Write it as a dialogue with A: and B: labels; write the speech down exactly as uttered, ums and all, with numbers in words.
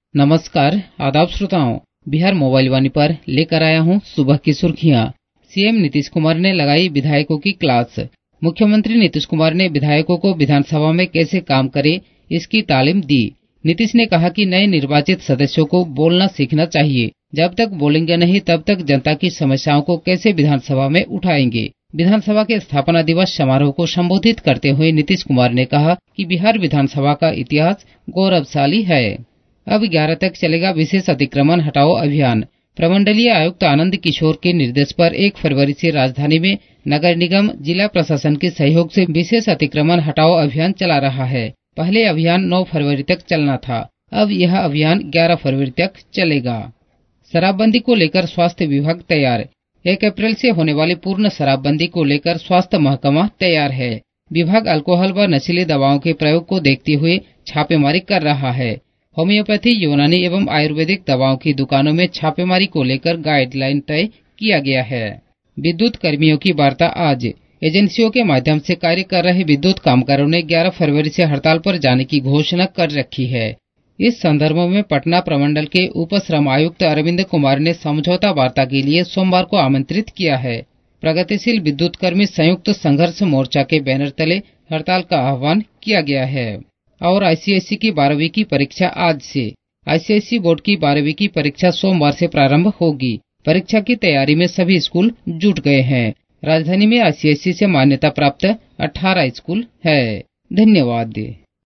A: नमस्कार, आदाब श्रोताओं। बिहार मोबाइल वाणी पर लेकर आया हूं सुबह की सुर्खियां। सीएम नीतीश कुमार ने लगाई विधायकों की क्लास। मुख्यमंत्री नीतीश कुमार ने विधायकों को विधानसभा में कैसे काम करे, इसकी तालीम दी। नीतीश ने कहा कि नए निर्वाचित सदस्यों को बोलना सीखना चाहिए। जब तक बोलेंगे नहीं तब तक जनता की समस्याओं को कैसे विधानसभा में उठाएंगे। विधानसभा के स्थापना दिवस समारोह को संबोधित करते हुए नीतीश कुमार ने कहा कि बिहार विधानसभा का इतिहास गौरवशाली है। अब ग्यारह तक चलेगा विशेष अतिक्रमण हटाओ अभियान। प्रमंडलीय आयुक्त आनंद किशोर के निर्देश पर एक फरवरी से राजधानी में नगर निगम जिला प्रशासन के सहयोग से विशेष अतिक्रमण हटाओ अभियान चला रहा है। पहले अभियान नौ फरवरी तक चलना था, अब यह अभियान ग्यारह फरवरी तक चलेगा। शराबबंदी को लेकर स्वास्थ्य विभाग तैयार। एक अप्रैल से होने वाली पूर्ण शराबबंदी को लेकर स्वास्थ्य महकमा तैयार है। विभाग अल्कोहल व नशीली दवाओं के प्रयोग को देखते हुए छापेमारी कर रहा है। होम्योपैथी, यूनानी एवं आयुर्वेदिक दवाओं की दुकानों में छापेमारी को लेकर गाइडलाइन तय किया गया है। विद्युत कर्मियों की वार्ता आज। एजेंसियों के माध्यम से कार्य कर रहे विद्युत कामगारों ने ग्यारह फरवरी से हड़ताल पर जाने की घोषणा कर रखी है। इस संदर्भ में पटना प्रमंडल के उप श्रम आयुक्त अरविंद कुमार ने समझौता वार्ता के लिए सोमवार को आमंत्रित किया है। प्रगतिशील विद्युत कर्मी संयुक्त संघर्ष मोर्चा के बैनर तले हड़ताल का आह्वान किया गया है। और आईसीएसई की बारहवीं की परीक्षा आज से। आईसीएसई बोर्ड की बारहवीं की परीक्षा सोमवार से प्रारंभ होगी। परीक्षा की तैयारी में सभी स्कूल जुट गए हैं। राजधानी में आईसीएसई से मान्यता प्राप्त अठारह स्कूल है। धन्यवाद।